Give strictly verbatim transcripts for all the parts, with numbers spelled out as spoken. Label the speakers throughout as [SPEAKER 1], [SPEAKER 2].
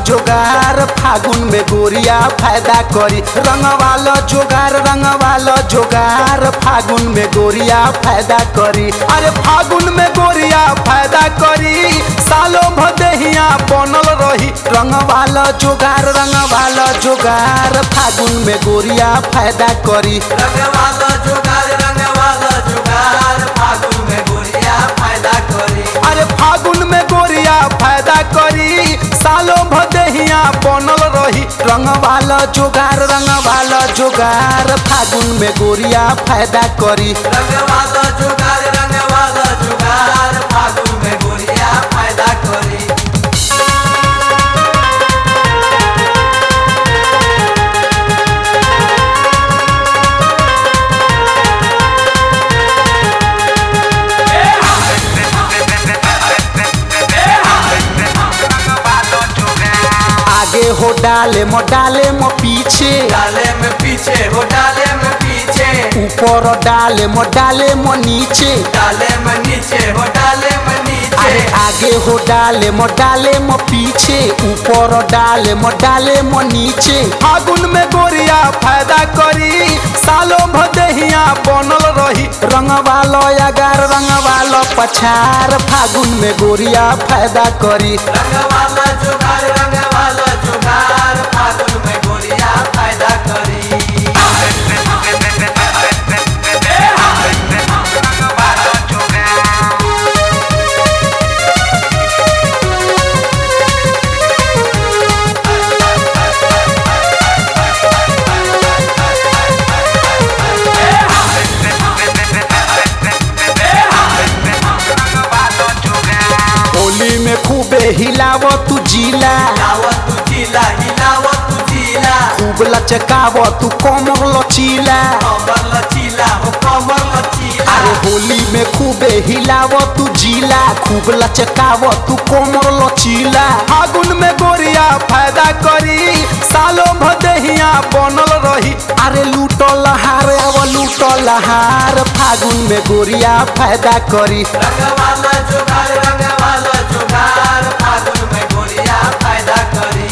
[SPEAKER 1] जोगार फागुन में गोरिया फायदा करी रंगवाला जोगार रंगवाला जोगार फागुन में गोरिया फायदा करी अरे फागुन में गोरिया फायदा करी सालों भदेहिया बनल रही रंगवाला जोगार रंगवाला जोगार फागुन में गोरिया फायदा करी
[SPEAKER 2] रंगवाला जोगार रंगवाला जोगार फागुन में गोरिया फायदा करी
[SPEAKER 1] अरे फागुन में गोरिया फायदा करी सालों भदेहिया बनल रही रंगवाला जोगार रंगवाला जोगार फागुन में गोरिया फायदा करी
[SPEAKER 2] रंगवाला जोगार रंगवाला जोगार फागुन में गोरिया फायदा करी
[SPEAKER 1] आगे हो डाले मो डाले मो पीछे
[SPEAKER 2] डाले में पीछे हो डाले में पीछे
[SPEAKER 1] ऊपर डाले मो डाले मो नीचे
[SPEAKER 2] डाले में नीचे हो डाले में नीचे
[SPEAKER 1] अरे आगे हो डाले मो डाले मो पीछे ऊपर डाले मो डाले मो नीचे फागुन में गोरिया फायदा करी सालों भदेहिया बनल रही रंगवाला अगार रंगवाला पछार फागुन में गोरिया फायदा करी
[SPEAKER 2] रंगवाला जोगार रंगवाला जोगार फागुन में गोरिया फायदा करी
[SPEAKER 1] होली में खूबे हिलाव तू जिला
[SPEAKER 2] हिलावत तू जिला हिलावत तू जिला
[SPEAKER 1] खूब लचकाव तू कमर लचीला
[SPEAKER 2] कमर लचीला हो कमर लचीला
[SPEAKER 1] अरे होली में खूबे हिलाव तू जिला खूब लचकाव तू कमर लचीला फागुन में गोरिया फायदा करी सालों भदेहिया बनल रही अरे लूटल हार अब लूटल हार फागुन में गोरिया फायदा करी
[SPEAKER 2] रंगवाला जोगार रंगवाला जोगार फागुन में गोरिया फायदा करी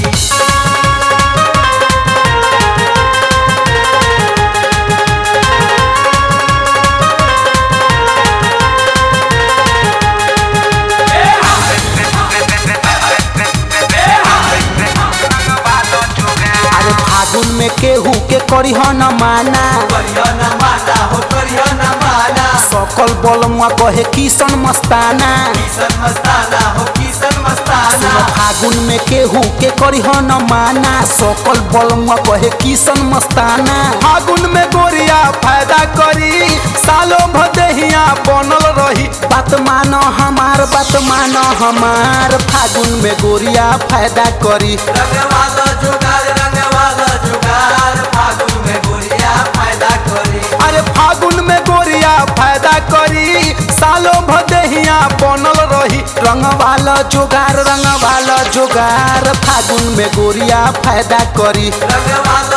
[SPEAKER 1] अरे फागुन में केहू के करी हो न माना
[SPEAKER 2] करियो न माना हो करियो न माना
[SPEAKER 1] सकल बलमुआ कहे किसन मस्ताना
[SPEAKER 2] किसन मस्ताना हो किसन मस्ताना
[SPEAKER 1] फागुन में केहू के करी हो न माना सकल बलमुआ कहे किसन मस्ताना फागुन में गोरिया फायदा करी सालों भदेहिया बनल रही बात मानो हमार बात मानो हमार फागुन में गोरिया फायदा करी
[SPEAKER 2] रंगवाला जोगार रंगवाला जोगार फागुन में गोरिया फायदा करी
[SPEAKER 1] अरे फागुन में गोरिया फायदा करी सालों भदेहिया बनल रही रंगवाला जोगार रंगवाला जोगार फागुन में गोरिया फायदा करी
[SPEAKER 2] रंगवाला